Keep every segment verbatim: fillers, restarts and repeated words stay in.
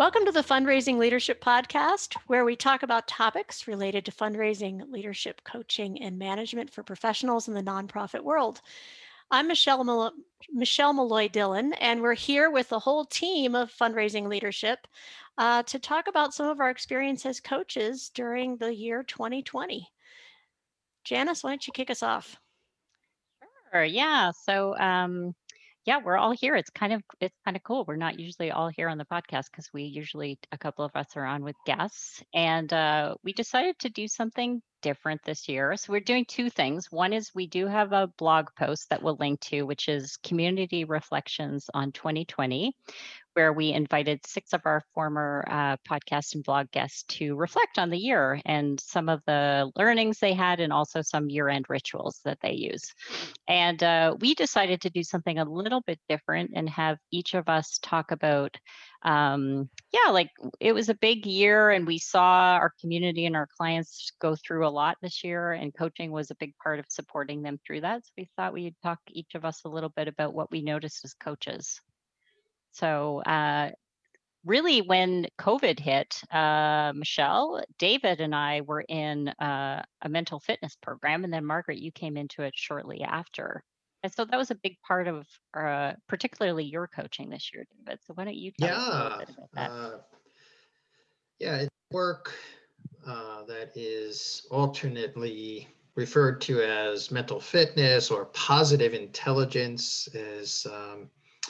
Welcome to the Fundraising Leadership Podcast, where we talk about topics related to fundraising, leadership, coaching, and management for professionals in the nonprofit world. I'm Michelle, Mal- Michelle Malloy Dillon, and we're here with the whole team of Fundraising Leadership uh, to talk about some of our experience as coaches during the year twenty twenty. Janice, why don't you kick us off? Sure. Yeah. So, um, yeah, we're all here. It's kind of it's kind of cool. We're not usually all here on the podcast because we usually a couple of us are on with guests, and uh, we decided to do something different this year. So we're doing two things. One is we do have a blog post that we'll link to, which is Community Reflections on twenty twenty, where we invited six of our former uh, podcast and blog guests to reflect on the year and some of the learnings they had, and also some year-end rituals that they use. And uh, we decided to do something a little bit different and have each of us talk about, um, yeah, like it was a big year and we saw our community and our clients go through a lot this year, and coaching was a big part of supporting them through that. So we thought we'd talk each of us a little bit about what we noticed as coaches. So, uh, really, when COVID hit, uh, Michelle, David, and I were in uh, a mental fitness program, and then Margaret, you came into it shortly after. And so that was a big part of, uh, particularly your coaching this year, David. So why don't you tell us a little Yeah, bit about that? uh, yeah, it's work uh, that is alternately referred to as mental fitness or positive intelligence is um,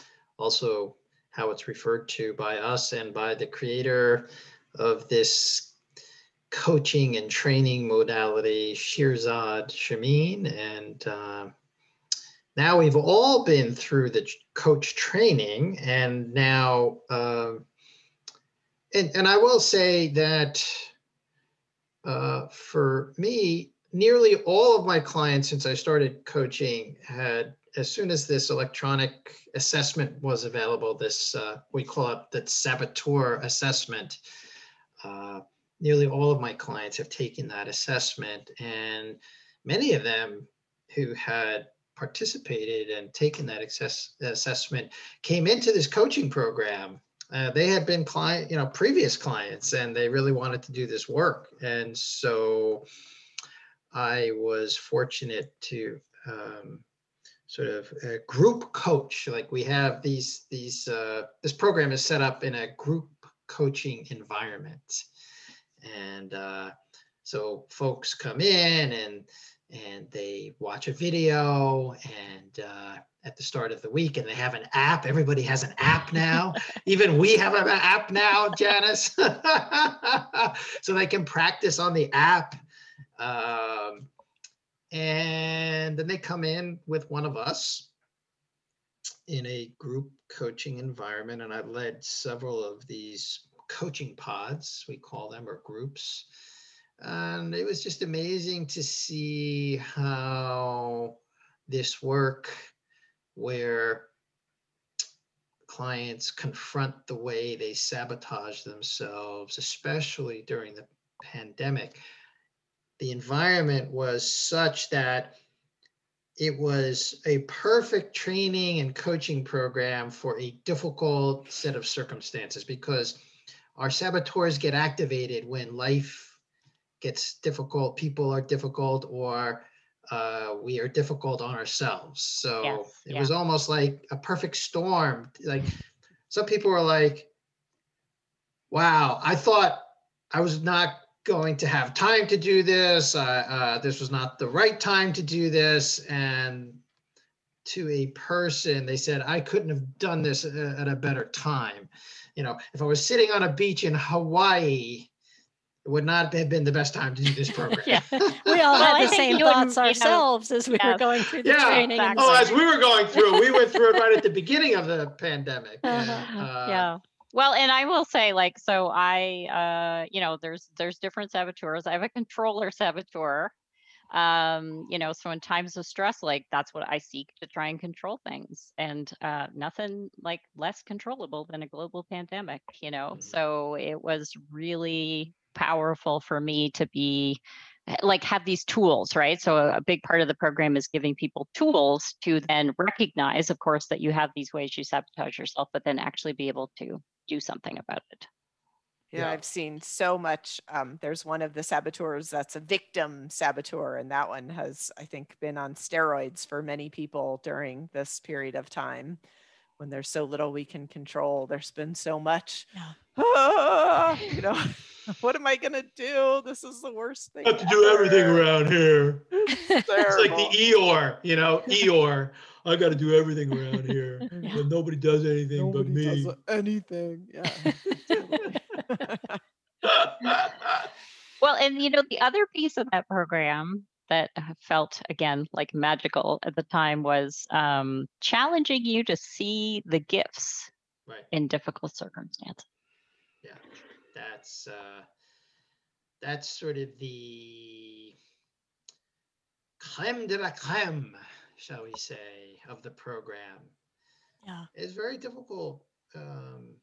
also how it's referred to by us and by the creator of this coaching and training modality, Shirzad Chamine. And uh, now we've all been through the coach training, and now uh, And, and I will say that uh, for me, nearly all of my clients since I started coaching had, as soon as this electronic assessment was available, this, uh, we call it the Saboteur assessment, uh, nearly all of my clients have taken that assessment. And many of them who had participated and taken that access, assessment came into this coaching program. Uh, they had been client, you know, previous clients, and they really wanted to do this work. And so I was fortunate to um, sort of a group coach. Like we have these, these, uh, this program is set up in a group coaching environment. And uh, so folks come in and and they watch a video, and uh, at the start of the week, and they have an app. Everybody has an app now. Even we have an app now, Janice. So they can practice on the app. Um, and then they come in with one of us in a group coaching environment. And I've led several of these coaching pods, we call them, or groups. And it was just amazing to see how this work, where clients confront the way they sabotage themselves, especially during the pandemic, the environment was such that it was a perfect training and coaching program for a difficult set of circumstances, because our saboteurs get activated when life gets difficult, people are difficult, or uh, we are difficult on ourselves. So Yes. it Yeah. was almost like a perfect storm. Like some people were like, wow, I thought I was not going to have time to do this. Uh, uh, this was not the right time to do this. And to a person, they said, I couldn't have done this at a better time. You know, if I was sitting on a beach in Hawaii, it would not have been the best time to do this program. Yeah. We all Well, had I the think same you thoughts and you know, ourselves as we were yes, going through the Yeah. training. And Oh, exactly. as we were going through, we went through it right at the beginning of the pandemic. And uh-huh. uh, Yeah. Well, and I will say, like, so I, uh, you know, there's there's different saboteurs. I have a controller saboteur. Um, you know, so in times of stress, like that's what I seek to try and control things. And uh, nothing like less controllable than a global pandemic, you know. So it was really powerful for me to be like have these tools, right? So a, a big part of the program is giving people tools to then recognize, of course, that you have these ways you sabotage yourself, but then actually be able to do something about it. Yeah, Yeah. I've seen so much. Um, there's one of the saboteurs that's a victim saboteur, and that one has, I think, been on steroids for many people during this period of time when there's so little we can control. There's been so much, Yeah. ah, you know, what am I going to do? This is the worst thing. I have to do everything ever. around here. It's It's like the terrible. Eeyore, you know, Eeyore. I got to do everything around here, Yeah. and nobody does anything Nobody but me. does anything. Yeah, totally. Well, and you know, the other piece of that program that uh, felt again like magical at the time was um, challenging you to see the gifts Right. in difficult circumstances. Yeah. That's uh, that's sort of the creme de la creme, shall we say, of the program. Yeah. It's very difficult um,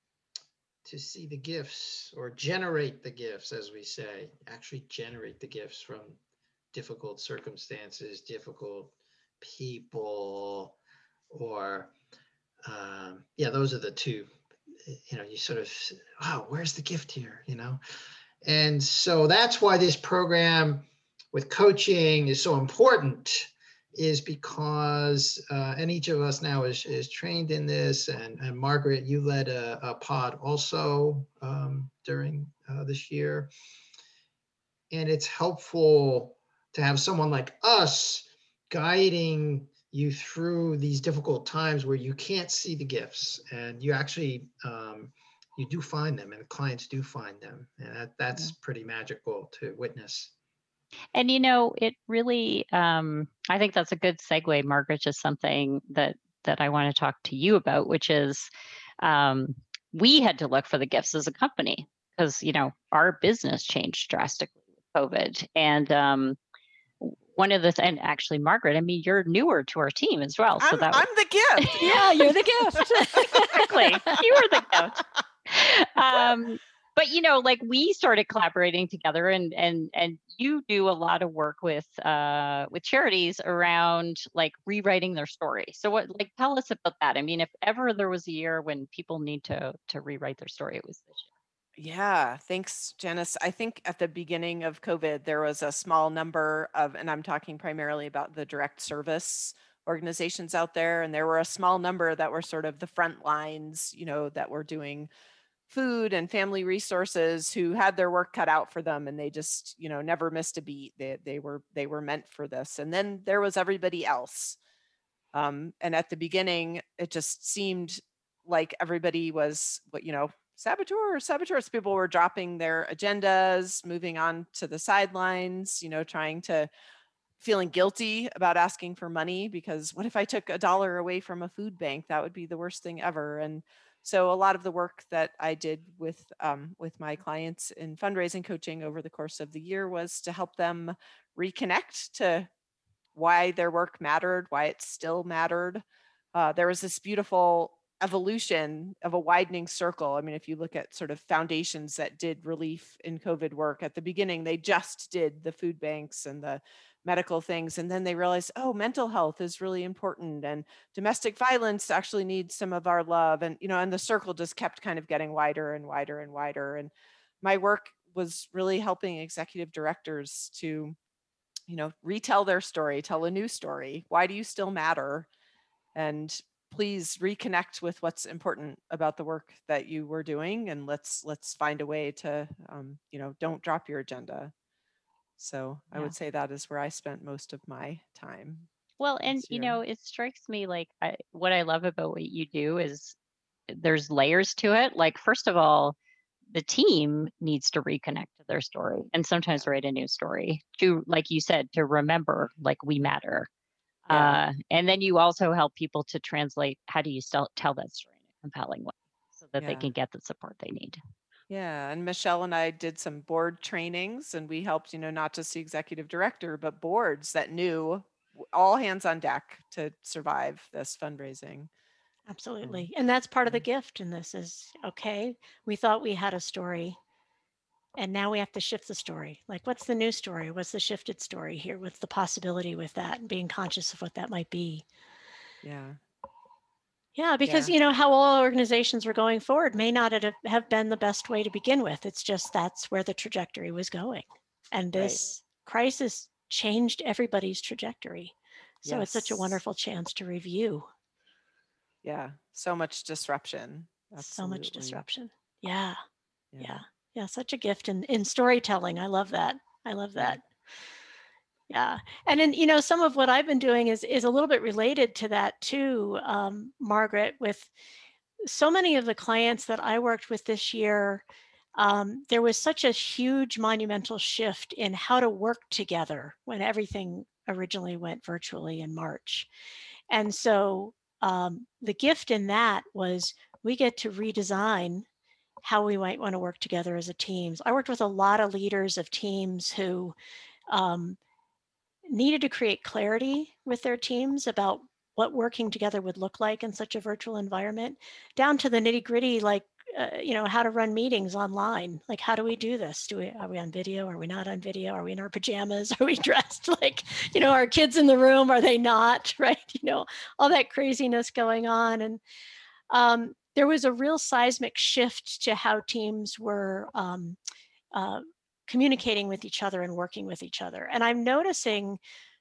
to see the gifts or generate the gifts, as we say, actually generate the gifts from difficult circumstances, difficult people, or um, yeah, those are the two. You know, you sort of, wow, where's the gift here? You know, and so that's why this program with coaching is so important, is because, uh, and each of us now is, is trained in this. And, and Margaret, you led a, a pod also um, during uh, this year. And it's helpful to have someone like us guiding you through these difficult times where you can't see the gifts, and you actually, um, you do find them, and clients do find them. And that, that's pretty magical to witness. And you know, it really, um, I think that's a good segue, Margaret, to something that that I want to talk to you about, which is um, we had to look for the gifts as a company because you know our business changed drastically with COVID, and um, one of the th- and actually, Margaret, I mean, you're newer to our team as well, so I'm, that I'm the gift. Yeah, you're the gift. exactly, you were the gift. Um, but you know, like we started collaborating together, and and and you do a lot of work with uh with charities around like rewriting their story. So what, like, tell us about that. I mean, if ever there was a year when people need to to rewrite their story, it was this Yeah, thanks, Janice. I think at the beginning of COVID, there was a small number of, and I'm talking primarily about the direct service organizations out there, and there were a small number that were sort of the front lines, you know, that were doing food and family resources, who had their work cut out for them, and they just, you know, never missed a beat. They they were they were meant for this. And then there was everybody else. Um, and at the beginning, it just seemed like everybody was, what you know, saboteur, saboteurs. People were dropping their agendas, moving on to the sidelines, you know, trying to, feeling guilty about asking for money, because what if I took a dollar away from a food bank? That would be the worst thing ever. And so a lot of the work that I did with um, with my clients in fundraising coaching over the course of the year was to help them reconnect to why their work mattered, why it still mattered. Uh, there was this beautiful evolution of a widening circle. I mean, if you look at sort of foundations that did relief in COVID work, at the beginning, they just did the food banks and the medical things. And then they realized, oh, mental health is really important, and domestic violence actually needs some of our love. And, you know, and the circle just kept kind of getting wider and wider and wider. And my work was really helping executive directors to, you know, retell their story, tell a new story. Why do you still matter? And please reconnect with what's important about the work that you were doing, and let's let's find a way to, um, you know, don't drop your agenda. So I Yeah. would say that is where I spent most of my time. Well, and this you year. know, it strikes me like I, what I love about what you do is there's layers to it. Like, first of all, the team needs to reconnect to their story and sometimes Yeah. write a new story to, like you said, to remember like we matter. Yeah. Uh, and then you also help people to translate, how do you still tell that story in a compelling way so that they Yeah. can get the support they need. Yeah, and Michelle and I did some board trainings, and we helped, you know, not just the executive director, but boards that knew, all hands on deck to survive this fundraising. Absolutely. And that's part of the Yeah. gift in this is, okay, we thought we had a story and now we have to shift the story. Like, what's the new story? What's the shifted story here? What's the possibility with that, and being conscious of what that might be? Yeah. Yeah, because Yeah. you know how all organizations were going forward may not have have been the best way to begin with. It's just that's where the trajectory was going. And Right. this crisis changed everybody's trajectory. So it's such a Yes. wonderful chance to review. Yeah. So much disruption. So much Absolutely. disruption. Yeah. Yeah. Yeah. Yeah. Such a gift in, in storytelling. I love that. I love Yeah. that. Yeah. And then, you know, some of what I've been doing is is a little bit related to that too, um, Margaret, with so many of the clients that I worked with this year. Um, there was such a huge monumental shift in how to work together when everything originally went virtually in March. And so um, the gift in that was we get to redesign how we might want to work together as a teams. I worked with a lot of leaders of teams who um, needed to create clarity with their teams about what working together would look like in such a virtual environment, down to the nitty gritty, like, uh, you know, how to run meetings online. Like, how do we do this? Do we, are we on video? Are we not on video? Are we in our pajamas? Are we dressed like, you know, our kids in the room? Are they not? Right? You know, all that craziness going on. And um, there was a real seismic shift to how teams were um, uh, communicating with each other and working with each other. And I'm noticing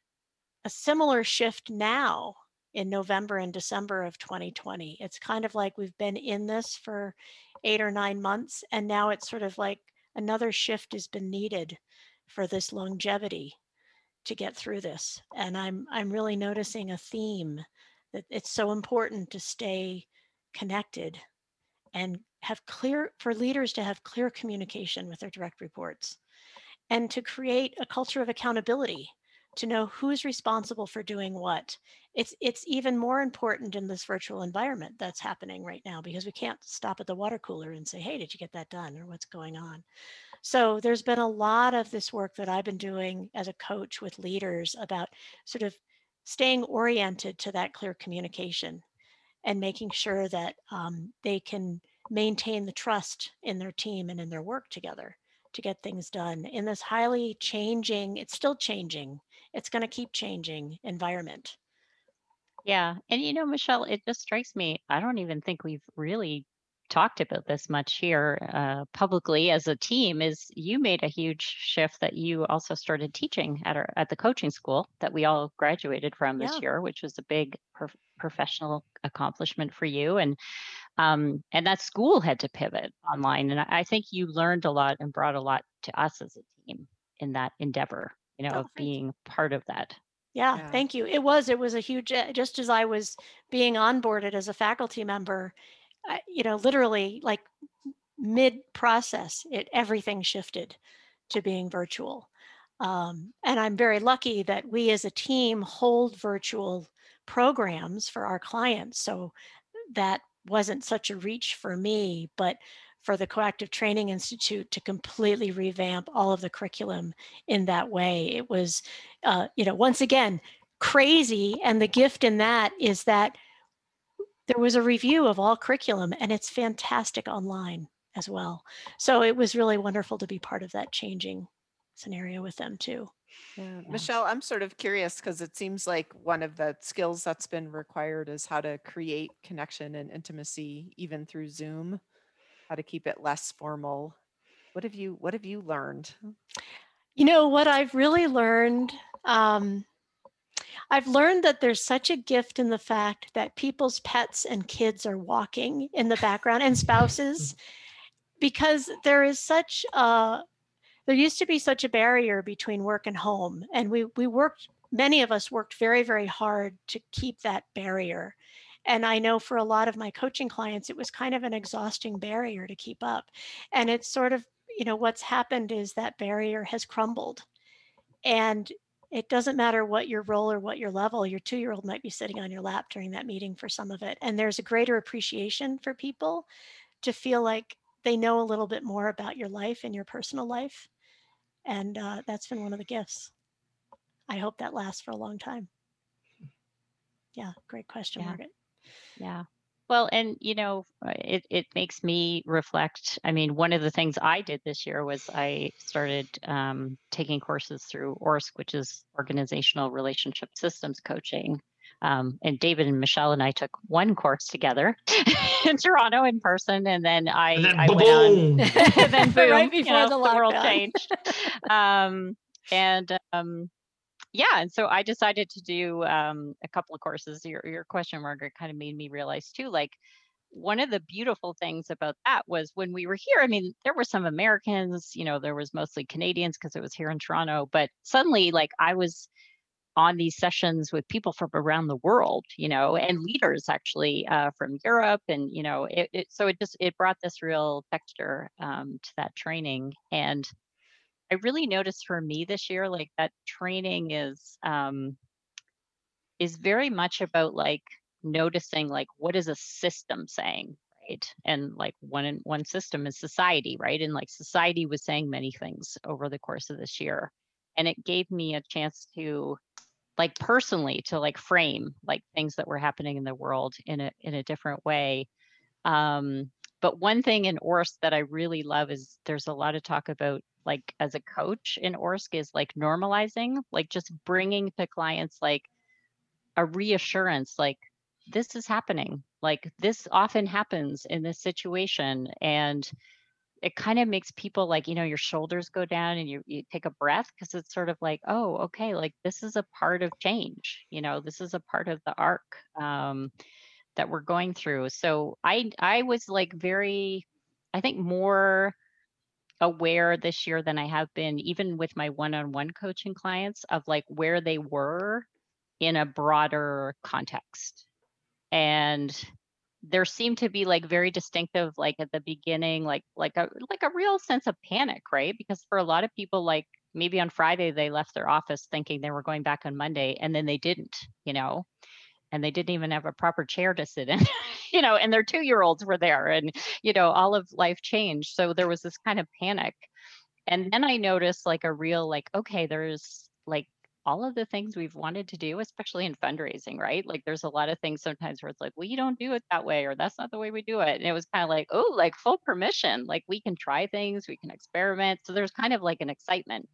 a similar shift now in November and December of twenty twenty. It's kind of like we've been in this for eight or nine months, and now it's sort of like another shift has been needed for this longevity to get through this. And I'm I'm really noticing a theme that it's so important to stay connected and have clear for leaders to have clear communication with their direct reports and to create a culture of accountability, to know who's responsible for doing what. It's it's even more important in this virtual environment that's happening right now, because we can't stop at the water cooler and say, hey, did you get that done, or what's going on? So there's been a lot of this work that I've been doing as a coach with leaders about sort of staying oriented to that clear communication and making sure that um, they can maintain the trust in their team and in their work together to get things done in this highly changing, it's still changing, it's going to keep changing environment. Yeah. And you know, Michelle, it just strikes me, I don't even think we've really talked about this much here uh, publicly as a team. Is you made a huge shift that you also started teaching at our at the coaching school that we all graduated from Yeah. this year, which was a big prof- professional accomplishment for you. And um, and that school had to pivot online. And I, I think you learned a lot and brought a lot to us as a team in that endeavor, you know, Oh, of thank you. being part of that. Yeah, Yeah. thank you. It was, it was a huge, uh, just as I was being onboarded as a faculty member, I, you know, literally like mid process, it everything shifted to being virtual. Um, and I'm very lucky that we as a team hold virtual programs for our clients. So that wasn't such a reach for me, but for the Coactive Training Institute to completely revamp all of the curriculum in that way, it was, uh, you know, once again, crazy. And the gift in that is that there was a review of all curriculum, and it's fantastic online as well. So it was really wonderful to be part of that changing scenario with them too. Yeah. Yeah. Michelle, I'm sort of curious because it seems like one of the skills that's been required is how to create connection and intimacy even through Zoom, how to keep it less formal. What have you what have you learned? You know what I've really learned, um, I've learned that there's such a gift in the fact that people's pets and kids are walking in the background, and spouses, because there is such a, there used to be such a barrier between work and home. And we, we worked, many of us worked very, very hard to keep that barrier. And I know for a lot of my coaching clients, it was kind of an exhausting barrier to keep up. And it's sort of, you know, what's happened is that barrier has crumbled. And it doesn't matter what your role or what your level, your two year old might be sitting on your lap during that meeting for some of it. And there's a greater appreciation for people to feel like they know a little bit more about your life and your personal life. And uh, that's been one of the gifts. I hope that lasts for a long time. Yeah, great question, Yeah. Margaret. Yeah. Well, and you know, uh, it it makes me reflect. I mean, one of the things I did this year was I started um, taking courses through O R S C, which is Organizational Relationship Systems Coaching, Um, and David and Michelle and I took one course together in Toronto in person, and then I And then I went on, boom. and then boom, Right you before know, the the world lockdown. changed. Um, and um, yeah, and so I decided to do um, a couple of courses. Your your question, Margaret, kind of made me realize too, like one of the beautiful things about that was when we were here, I mean, there were some Americans, you know, there was mostly Canadians because it was here in Toronto, but suddenly like I was on these sessions with people from around the world, you know, and leaders actually uh, from Europe. And, you know, it, it, so it just, it brought this real texture um, to that training. And I really noticed for me this year, like that training is, um, is very much about like noticing like what is a system saying, right? And like one one system is society, right? And like society was saying many things over the course of this year, and it gave me a chance to like personally to like frame like things that were happening in the world in a in a different way. Um, but one thing in O R S that I really love is there's a lot of talk about like as a coach in O R S is like normalizing, like just bringing to clients like a reassurance like this is happening, like this often happens in this situation. And it kind of makes people like, you know, your shoulders go down and you, you take a breath because it's sort of like, oh, okay, like this is a part of change, you know, this is a part of the arc um, that we're going through. So I I was like very, I think more aware this year than I have been, even with my one-on-one coaching clients, of like where they were in a broader context. And there seemed to be like very distinctive, like at the beginning, like like a like a real sense of panic, right? Because for a lot of people, like maybe on Friday they left their office thinking they were going back on Monday, and then they didn't, you know, and they didn't even have a proper chair to sit in, you know, and their two-year-olds were there, and you know, all of life changed. So there was this kind of panic. And then I noticed like a real like, okay, there's like all of the things we've wanted to do, especially in fundraising, right? Like there's a lot of things sometimes where it's like, well, you don't do it that way, or that's not the way we do it. And it was kind of like, oh, like full permission, like we can try things, we can experiment. So there's kind of like an excitement.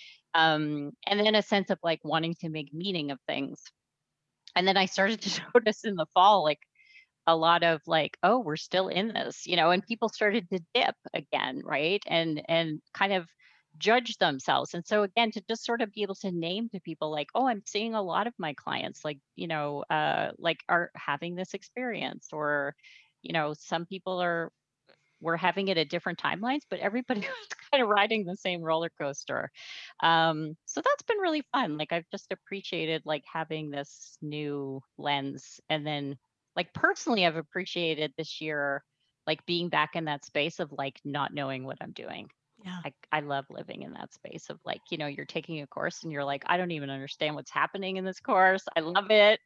Um, and then a sense of like wanting to make meaning of things. And then I started to notice in the fall, like a lot of like, oh, we're still in this, you know, and people started to dip again, right? And and kind of judge themselves. And so again, to just sort of be able to name to people like, oh, I'm seeing a lot of my clients like, you know, uh, like are having this experience, or, you know, some people are we're having it at different timelines, but everybody was kind of riding the same roller coaster. Um, so that's been really fun. Like I've just appreciated like having this new lens. And then like personally, I've appreciated this year, like being back in that space of like not knowing what I'm doing. Yeah. I, I love living in that space of like, you know, you're taking a course and you're like, I don't even understand what's happening in this course. I love it.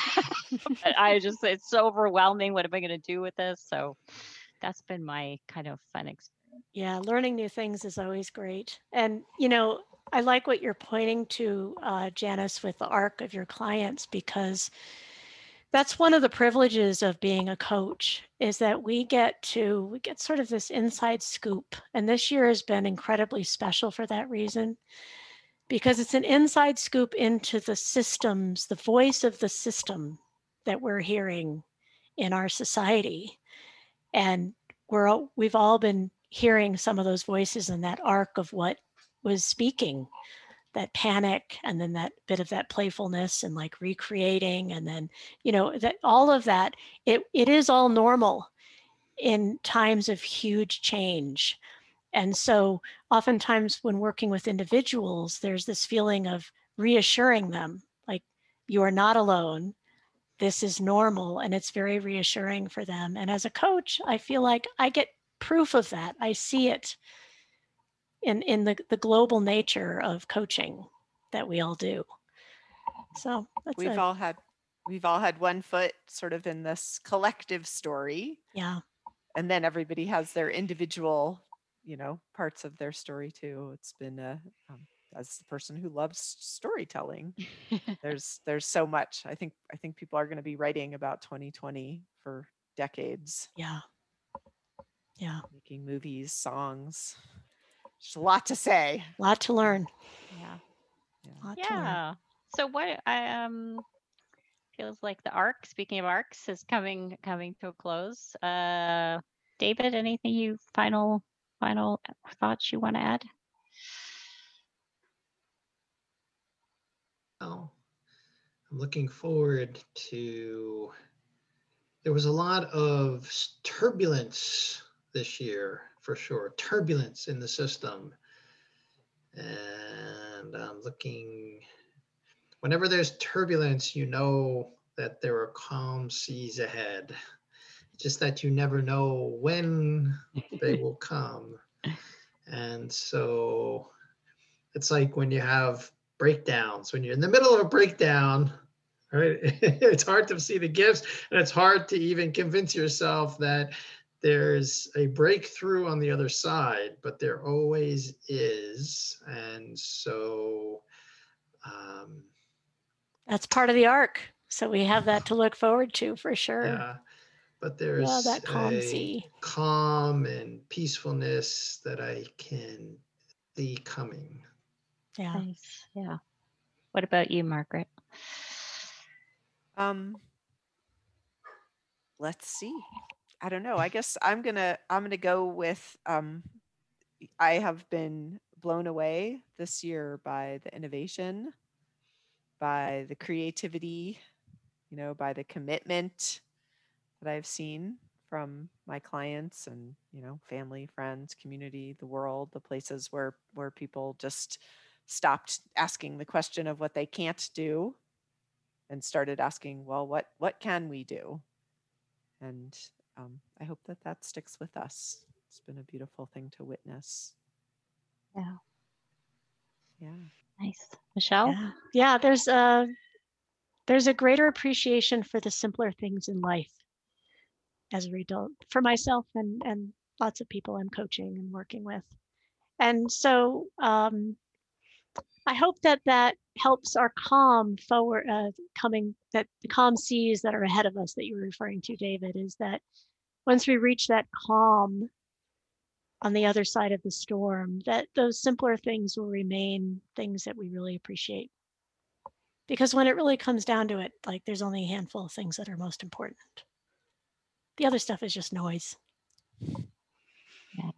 But I just, it's so overwhelming. What am I going to do with this? So that's been my kind of fun experience. Yeah, learning new things is always great. And, you know, I like what you're pointing to, uh, Janice, with the arc of your clients, because that's one of the privileges of being a coach, is that we get to, we get sort of this inside scoop. And this year has been incredibly special for that reason, because it's an inside scoop into the systems, the voice of the system that we're hearing in our society. And we're all, we've all been hearing some of those voices in that arc of what was speaking, that panic, and then that bit of that playfulness and like recreating, and then, you know, that all of that, it it is all normal in times of huge change. And so oftentimes when working with individuals, there's this feeling of reassuring them, like, you are not alone. This is normal, and it's very reassuring for them. And as a coach, I feel like I get proof of that. I see it in, in the, the global nature of coaching that we all do. So that's We've a, all had we've all had one foot sort of in this collective story, yeah, and then everybody has their individual, you know, parts of their story too. It's been a um, as the person who loves storytelling, there's there's so much. I think I think people are going to be writing about twenty twenty for decades, yeah, yeah. making movies, songs. There's a lot to say. A lot to learn. Yeah. Yeah. A lot to learn. Yeah. So what I um feels like the arc, speaking of arcs, is coming coming to a close. Uh, David, anything you final final thoughts you want to add? Well, I'm looking forward to, there was a lot of s- turbulence this year, for sure. Turbulence in the system. And I'm looking, whenever there's turbulence, you know that there are calm seas ahead. Just that you never know when they will come. And so it's like when you have breakdowns, when you're in the middle of a breakdown, right? It's hard to see the gifts, and it's hard to even convince yourself that there's a breakthrough on the other side, but there always is. And so, um, That's part of the arc. So we have that to look forward to for sure. yeah, but Yeah, there's that calm a sea. calm and peacefulness that I can see coming. Yeah. Nice. Yeah. What about you, Margaret? Um, let's see. I don't know. I guess I'm gonna I'm gonna go with um, I have been blown away this year by the innovation, by the creativity, you know, by the commitment that I've seen from my clients and, you know, family, friends, community, the world, the places where where people just stopped asking the question of what they can't do and started asking, well, what what can we do? And um, I hope that that sticks with us. It's been a beautiful thing to witness. Yeah. Yeah. Nice. Michelle? Yeah. Yeah, there's a there's a greater appreciation for the simpler things in life as a result, for myself and and lots of people I'm coaching and working with. And so um, I hope that that helps our calm forward, uh, coming, that the calm seas that are ahead of us that you were referring to, David, is that once we reach that calm on the other side of the storm, that those simpler things will remain things that we really appreciate. Because when it really comes down to it, like there's only a handful of things that are most important. The other stuff is just noise. Yeah.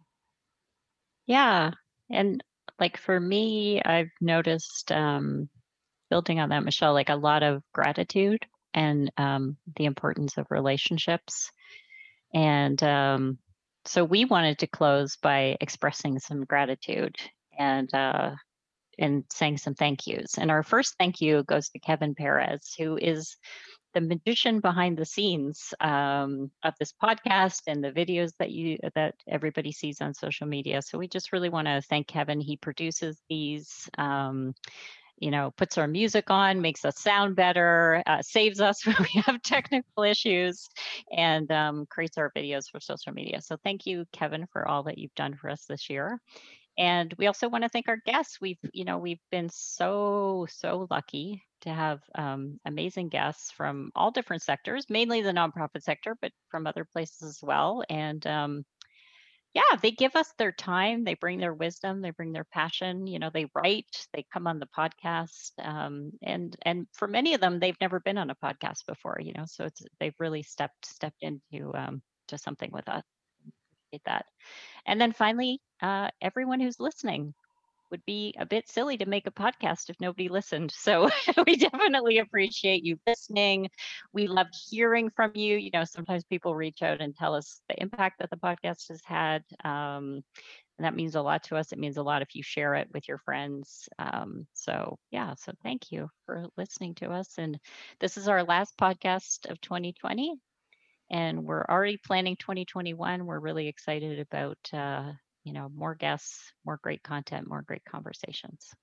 Yeah. And like for me, I've noticed um, building on that, Michelle, like a lot of gratitude and um, the importance of relationships. And um, so we wanted to close by expressing some gratitude and uh, and saying some thank yous. And our first thank you goes to Kevin Perez, who is the magician behind the scenes um, of this podcast and the videos that you that everybody sees on social media. So we just really want to thank Kevin. He produces these. Um, you know, puts our music on, makes us sound better, uh, saves us when we have technical issues, and um, creates our videos for social media. So thank you, Kevin, for all that you've done for us this year. And we also want to thank our guests. We've, you know, we've been so, so lucky to have um, amazing guests from all different sectors, mainly the nonprofit sector, but from other places as well. And um, yeah, they give us their time, they bring their wisdom, they bring their passion, you know, they write, they come on the podcast. Um, and and for many of them, they've never been on a podcast before, you know, so it's they've really stepped stepped into um to something with us. Appreciate that. And then finally, uh, everyone who's listening, would be a bit silly to make a podcast if nobody listened. So we definitely appreciate you listening. We love hearing from you. You know, sometimes people reach out and tell us the impact that the podcast has had. Um, and that means a lot to us. It means a lot if you share it with your friends. Um, so yeah, so thank you for listening to us. And this is our last podcast of twenty twenty. And we're already planning twenty twenty-one. We're really excited about uh, you know, more guests, more great content, more great conversations.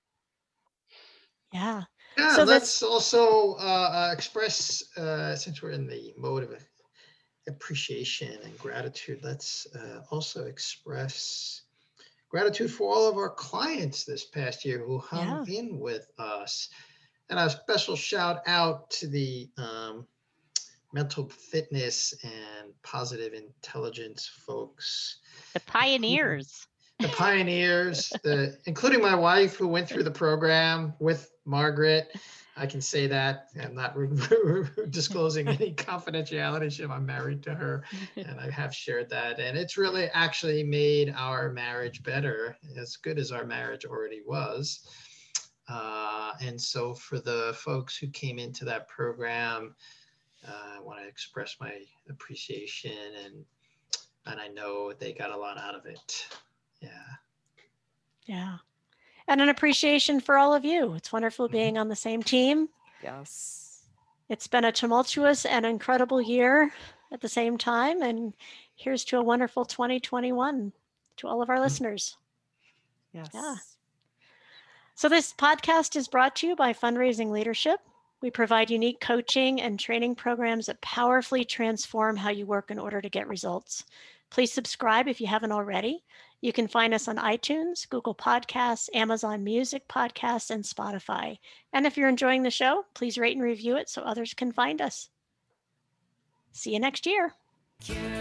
Yeah. Yeah, So let's that's, also uh, uh, express, uh, since we're in the mode of appreciation and gratitude, let's uh, also express gratitude for all of our clients this past year who hung yeah. in with us. And a special shout out to the um, mental fitness and positive intelligence folks. The pioneers. the pioneers, the, including my wife who went through the program with Margaret. I can say that. I'm not disclosing any confidentiality. I'm married to her, and I have shared that. And it's really actually made our marriage better, as good as our marriage already was. Uh, and so for the folks who came into that program, uh, I want to express my appreciation, and and I know they got a lot out of it. Yeah. Yeah. And an appreciation for all of you. It's wonderful being on the same team. Yes. It's been a tumultuous and incredible year at the same time. And here's to a wonderful twenty twenty-one to all of our listeners. Yes. Yeah. So this podcast is brought to you by Fundraising Leadership. We provide unique coaching and training programs that powerfully transform how you work in order to get results. Please subscribe if you haven't already. You can find us on iTunes, Google Podcasts, Amazon Music Podcasts, and Spotify. And if you're enjoying the show, please rate and review it so others can find us. See you next year.